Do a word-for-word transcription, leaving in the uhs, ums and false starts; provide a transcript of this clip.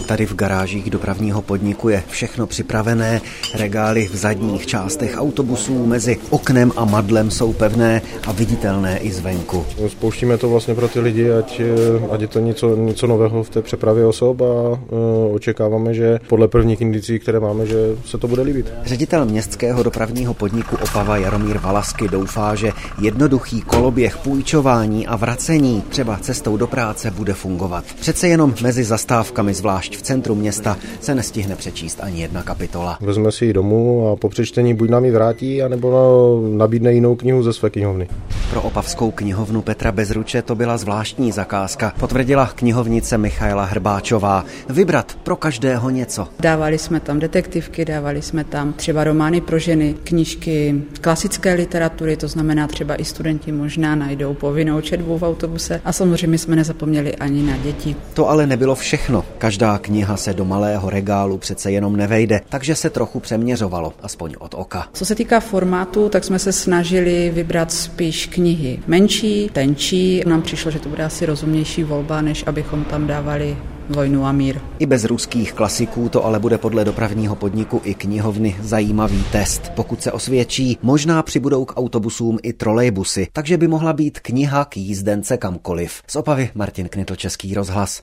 Tady v garážích dopravního podniku je všechno připravené, regály v zadních částech autobusů mezi oknem a madlem jsou pevné a viditelné i zvenku. Spouštíme to vlastně pro ty lidi, ať, ať je to něco, něco nového v té přepravě osob a uh, očekáváme, že podle prvních indicí, které máme, že se to bude líbit. Ředitel městského dopravního podniku Opava Jaromír Valasky doufá, že jednoduchý koloběh půjčování a vracení třeba cestou do práce bude fungovat. Přece jenom mezi zastávkami, zvlášť v centru města, se nestihne přečíst ani jedna kapitola. Vezme si ji domů a po přečtení buď nám ji vrátí, anebo nabídne jinou knihu ze své knihovny. Pro opavskou knihovnu Petra Bezruče to byla zvláštní zakázka, potvrdila knihovnice Michaela Hrbáčová. Vybrat pro každého něco. Dávali jsme tam detektivky, dávali jsme tam třeba romány pro ženy, knížky klasické literatury, to znamená třeba i studenti možná najdou povinnou četbu v autobuse a samozřejmě jsme nezapomněli ani na děti. To ale nebylo všechno. Každá kniha se do malého regálu přece jenom nevejde, takže se trochu přeměřovalo, aspoň od oka. Co se týká formátu, tak jsme se snažili vybrat spíš knihy menší, tenčí. Nám přišlo, že to bude asi rozumnější volba, než abychom tam dávali Vojnu a mír. I bez ruských klasiků to ale bude podle dopravního podniku i knihovny zajímavý test. Pokud se osvědčí, možná přibudou k autobusům i trolejbusy, takže by mohla být kniha k jízdence kamkoliv. Z Opavy Martin Knitl, Český rozhlas.